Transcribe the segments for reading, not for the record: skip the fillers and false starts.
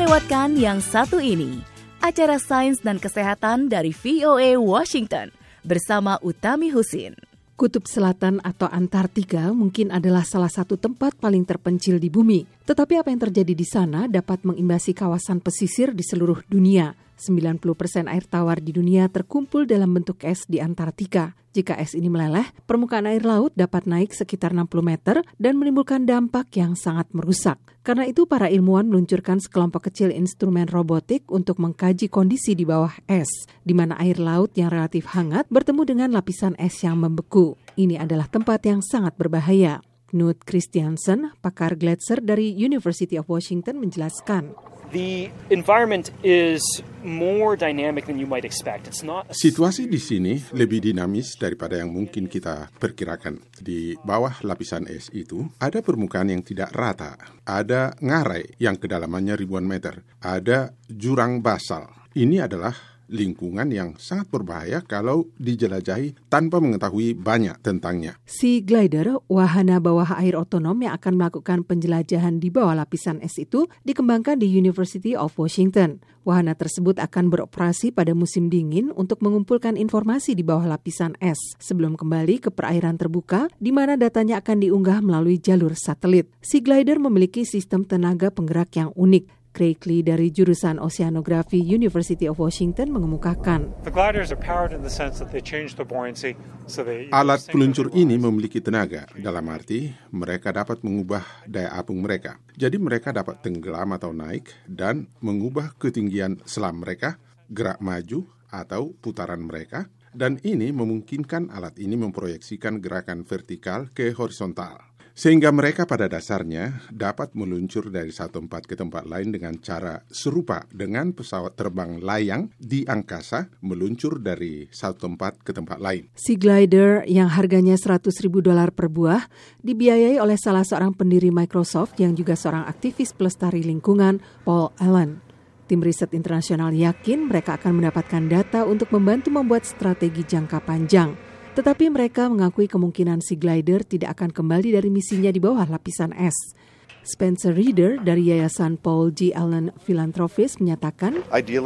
lewatkan yang satu ini, acara Sains dan Kesehatan dari VOA Washington bersama Utami Husin. Kutub Selatan atau Antartika mungkin adalah salah satu tempat paling terpencil di bumi. Tetapi apa yang terjadi di sana dapat mengimbasi kawasan pesisir di seluruh dunia. 90% air tawar di dunia terkumpul dalam bentuk es di Antartika. Jika es ini meleleh, permukaan air laut dapat naik sekitar 60 meter dan menimbulkan dampak yang sangat merusak. Karena itu, para ilmuwan meluncurkan sekelompok kecil instrumen robotik untuk mengkaji kondisi di bawah es, di mana air laut yang relatif hangat bertemu dengan lapisan es yang membeku. Ini adalah tempat yang sangat berbahaya. Knut Christiansen, pakar Gletser dari University of Washington, menjelaskan. The environment is more dynamic than you might expect. It's not. Situasi di sini lebih dinamis daripada yang mungkin kita perkirakan. Di bawah lapisan es itu ada permukaan yang tidak rata, ada ngarai yang kedalamannya ribuan meter, ada jurang basal. Ini adalah lingkungan yang sangat berbahaya kalau dijelajahi tanpa mengetahui banyak tentangnya. Sea Glider, wahana bawah air otonom yang akan melakukan penjelajahan di bawah lapisan es itu, dikembangkan di University of Washington. Wahana tersebut akan beroperasi pada musim dingin untuk mengumpulkan informasi di bawah lapisan es sebelum kembali ke perairan terbuka, di mana datanya akan diunggah melalui jalur satelit. Sea Glider memiliki sistem tenaga penggerak yang unik. Craig Lee dari jurusan Oceanografi University of Washington mengemukakan. Alat peluncur ini memiliki tenaga, dalam arti mereka dapat mengubah daya apung mereka. Jadi mereka dapat tenggelam atau naik dan mengubah ketinggian selam mereka, gerak maju atau putaran mereka, dan ini memungkinkan alat ini memproyeksikan gerakan vertikal ke horizontal. Sehingga mereka pada dasarnya dapat meluncur dari satu tempat ke tempat lain dengan cara serupa dengan pesawat terbang layang di angkasa meluncur dari satu tempat ke tempat lain. Sea Glider yang harganya $100,000 per buah dibiayai oleh salah seorang pendiri Microsoft yang juga seorang aktivis pelestari lingkungan, Paul Allen. Tim riset internasional yakin mereka akan mendapatkan data untuk membantu membuat strategi jangka panjang. Tetapi mereka mengakui kemungkinan Sea Glider tidak akan kembali dari misinya di bawah lapisan es. Spencer Reeder dari Yayasan Paul G. Allen Philanthropies menyatakan,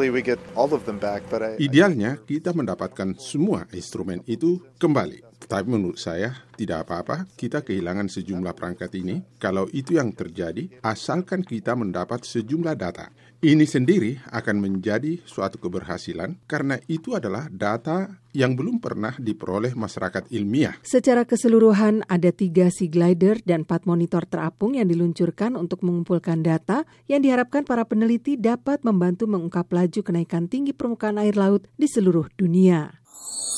Idealnya kita mendapatkan semua instrumen itu kembali. Tapi menurut saya tidak apa-apa kita kehilangan sejumlah perangkat ini. Kalau itu yang terjadi, asalkan kita mendapat sejumlah data. Ini sendiri akan menjadi suatu keberhasilan karena itu adalah data yang belum pernah diperoleh masyarakat ilmiah. Secara keseluruhan ada 3 Sea Glider dan 4 monitor terapung yang diluncurkan untuk mengumpulkan data yang diharapkan para peneliti dapat membantu mengungkap laju kenaikan tinggi permukaan air laut di seluruh dunia.